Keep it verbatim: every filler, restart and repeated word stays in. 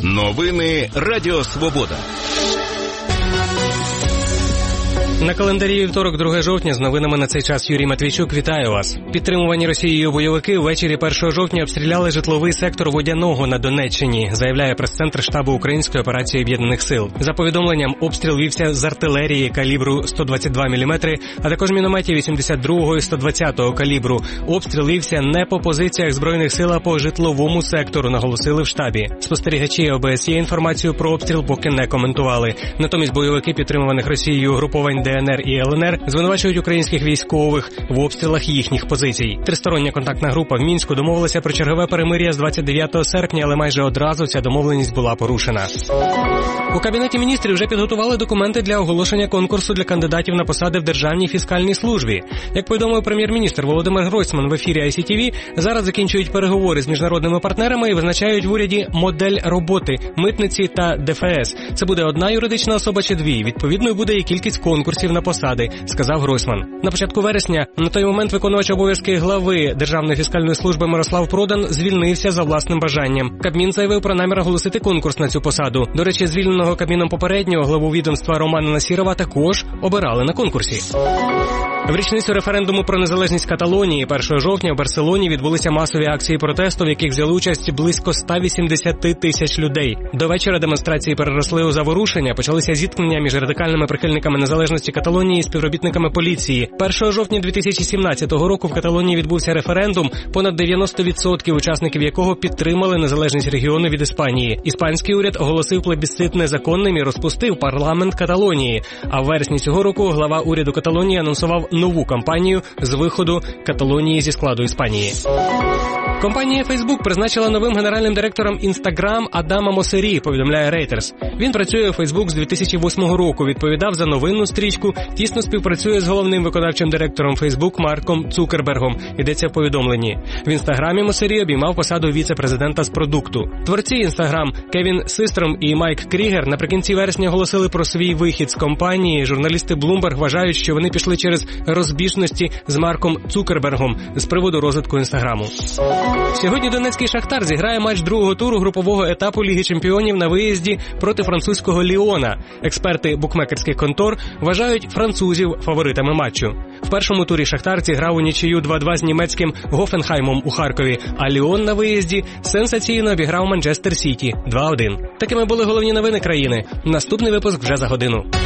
Новини Радіо Свобода. На календарі вівторок, друге жовтня, з новинами на цей час Юрій Матвійчук. Вітаю вас. Підтримувані Росією бойовики ввечері першого жовтня обстріляли житловий сектор Водяного на Донеччині, заявляє прес-центр штабу Української операції Об'єднаних Сил. За повідомленням, обстріл вівся з артилерії калібру сто двадцять два міліметри, а також мінометів вісімдесят другого і сто двадцятого калібру. Обстріл вівся не по позиціях Збройних сил, а по житловому сектору, наголосили в штабі. Спостерігачі ОБСЄ інформацію про обстріл поки не коментували. Натомість бойовики підтримуваних Росією угруповань Де Ен Ер і Ел Ен Ер звинувачують українських військових в обстрілах їхніх позицій. Тристороння контактна група в Мінську домовилася про чергове перемир'я з двадцять дев'ятого серпня, але майже одразу ця домовленість була порушена. У Кабінеті міністрів вже підготували документи для оголошення конкурсу для кандидатів на посади в Державній фіскальній службі. Як повідомив прем'єр-міністр Володимир Гройсман в ефірі Ай Сі Ті Ві, зараз закінчують переговори з міжнародними партнерами і визначають в уряді модель роботи митниці та Де Еф Ес. Це буде одна юридична особа чи дві. Відповідною буде і кількість конкурсів на посади, сказав Гройсман. На початку вересня на той момент виконувач обов'язки глави Державної фіскальної служби Мирослав Продан звільнився за власним бажанням. Кабмін заявив про намір оголосити конкурс на цю посаду. До речі, звільненого Кабміном попереднього главу відомства Романа Насірова також обирали на конкурсі. В річницю референдуму про незалежність Каталонії першого жовтня в Барселоні відбулися масові акції протесту, в яких взяли участь близько ста вісімдесят тисяч людей. До вечора демонстрації переросли у заворушення, почалися зіткнення між радикальними прихильниками незалежності Каталонії і співробітниками поліції. першого жовтня дві тисячі сімнадцятого року в Каталонії відбувся референдум, понад дев'яносто відсотків учасників якого підтримали незалежність регіону від Іспанії. Іспанський уряд оголосив плебісцит незаконним і розпустив парламент Каталонії. А в вересні цього року глава уряду Каталонії анонсував нову кампанію з виходу Каталонії зі складу Іспанії. Компанія Facebook призначила новим генеральним директором Instagram Адама Мосері, повідомляє Reuters. Він працює у Facebook з дві тисячі восьмого року, відповідав за новинну стрічку, тісно співпрацює з головним виконавчим директором Facebook Марком Цукербергом, йдеться в повідомленні. В Інстаграмі Мосері обіймав посаду віце-президента з продукту. Творці Інстаграм Кевін Систром і Майк Крігер наприкінці вересня оголосили про свій вихід з компанії. Журналісти Bloomberg вважають, що вони пішли через розбіжності з Марком Цукербергом з приводу розвитку Інстаграму. Сьогодні Донецький Шахтар зіграє матч другого туру групового етапу Ліги чемпіонів на виїзді проти французького Ліона. Експерти букмекерських контор вважають французів фаворитами матчу. В першому турі Шахтар зіграв у нічию два-два з німецьким Гофенхаймом у Харкові, а Ліон на виїзді сенсаційно обіграв Манчестер Сіті два один. Такими були головні новини країни. Наступний випуск вже за годину.